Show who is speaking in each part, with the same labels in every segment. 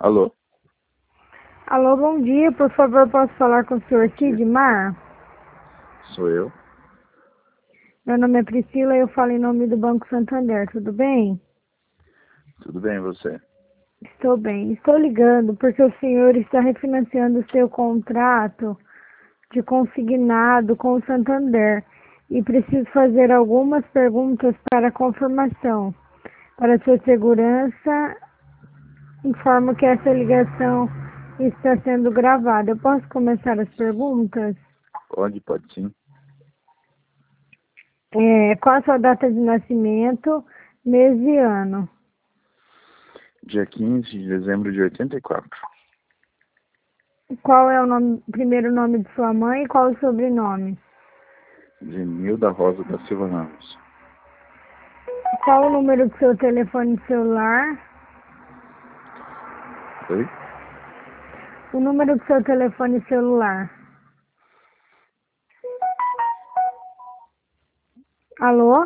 Speaker 1: Alô?
Speaker 2: Alô, bom dia. Por favor, posso falar com o senhor Sidmar?
Speaker 1: Sou eu?
Speaker 2: Meu nome é Priscila e eu falo em nome do Banco Santander. Tudo bem?
Speaker 1: Tudo bem, você?
Speaker 2: Estou bem. Estou ligando porque o senhor está refinanciando o seu contrato de consignado com o Santander e preciso fazer algumas perguntas para confirmação. Para sua segurança, informo que essa ligação está sendo gravada. Eu posso começar as perguntas?
Speaker 1: Pode sim.
Speaker 2: Qual a sua data de nascimento, mês e ano?
Speaker 1: Dia 15 de dezembro de 84.
Speaker 2: Qual é o primeiro nome de sua mãe e qual o sobrenome?
Speaker 1: Zenilda Rosa da Silva Ramos.
Speaker 2: Qual o número do seu telefone celular?
Speaker 1: Oi?
Speaker 2: O número do seu telefone celular. Alô?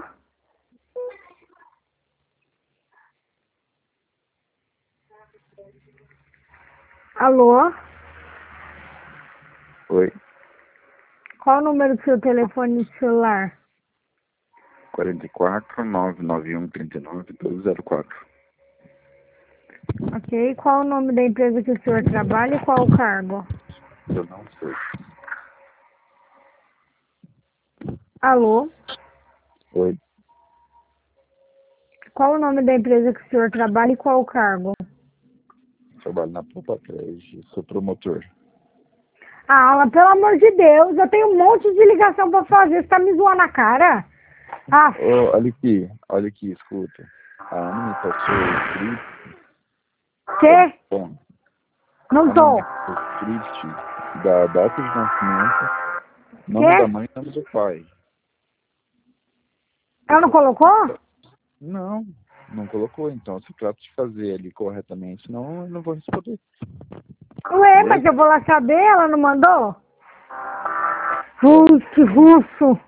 Speaker 2: Alô?
Speaker 1: Oi?
Speaker 2: Qual o número do seu telefone celular?
Speaker 1: 44 991 39 1204.
Speaker 2: Ok. Qual o nome da empresa que o senhor trabalha e qual o cargo?
Speaker 1: Eu não sei.
Speaker 2: Alô?
Speaker 1: Oi?
Speaker 2: Qual o nome da empresa que o senhor trabalha e qual o cargo?
Speaker 1: Trabalho na Popa 3. Sou promotor.
Speaker 2: Ah, pelo amor de Deus, eu tenho um monte de ligação pra fazer. Você tá me zoando a cara? Ah,
Speaker 1: Olha aqui, escuta. A Ana me passou o script.
Speaker 2: quê?
Speaker 1: Bom,
Speaker 2: Não
Speaker 1: a Ana
Speaker 2: tô.
Speaker 1: me passou o script da data de nascimento, nome da
Speaker 2: Quê?
Speaker 1: mãe e nome do pai.
Speaker 2: Ela não colocou?
Speaker 1: Não, não colocou, então se trata de fazer ali corretamente, senão eu não vou responder.
Speaker 2: Ué, mas
Speaker 1: Beleza?
Speaker 2: eu vou lá saber, ela não mandou? Russo.